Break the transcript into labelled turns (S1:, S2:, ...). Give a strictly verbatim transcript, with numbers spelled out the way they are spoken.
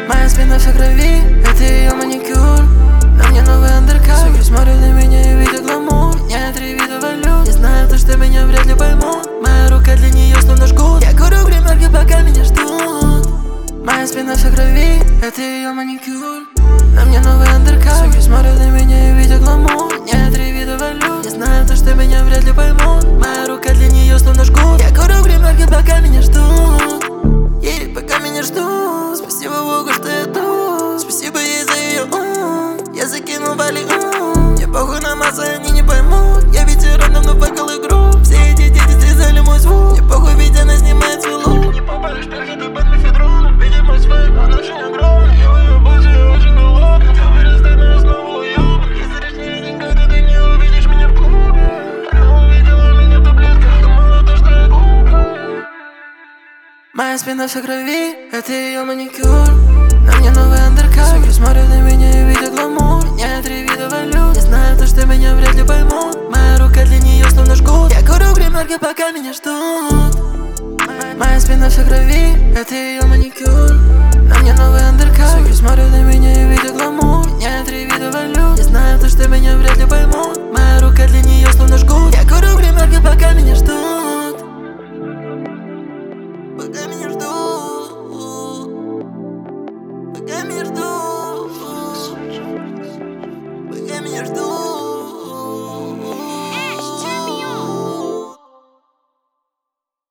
S1: Моя спина вся крови, это ее маникюр. На мне новый андеркар. Суки смотрят на меня и видят гламур. Я три вида валют. Не знаю, то, что меня вряд ли поймут. Моя рука для нее словно жгут. Я курю гримерки, пока меня ждут. Моя спина вся крови, это ее маникюр. На мне новый андеркар. Суки смотрят на меня и видят гламур. Я три вида валют. Не знаю, то, что меня вряд ли поймут. Моя рука для нее словно жгут. Я курю гримерки, пока меня ждут. И пока меня ждут. Спасибо Богу, что я тут. Спасибо ей за ее ум. Я закинул вали ум. Мне похуй на массы, они не поймут. Я ветеран, давно плакал игру. Все эти дети срезали мой звук. Мне похуй, ведь она снимает свой лук. Не попали шпиль, это под мефедрон. Видимо, свой, он очень огромный. Я в ее базе, я очень голодный. Ты вырастай, но я снова уебан. Если точнее никогда ты не увидишь меня в клубе. Она увидела меня в таблетках, думала то, что я глупый. Моя спина вся крови, это ее маникюр. На мне новый андеркар. Суки смотрят на меня и видят гламур. Я три вида валют. Не знаю, то, что меня вряд ли поймут. Моя рука для нее словно жгут. Я курю гримерки, пока меня ждут. Моя спина вся крови, это ее маникюр. На мне новый андеркар. Суки смотрят на меня и видят гламур. Я три вида валют. Не знаю, то, что меня вряд ли поймут. Моя рука для нее словно жгут. Я курю гримерки, пока меня ждут. Пока меня ждут. Пока меня ждут. Пока меня ждут.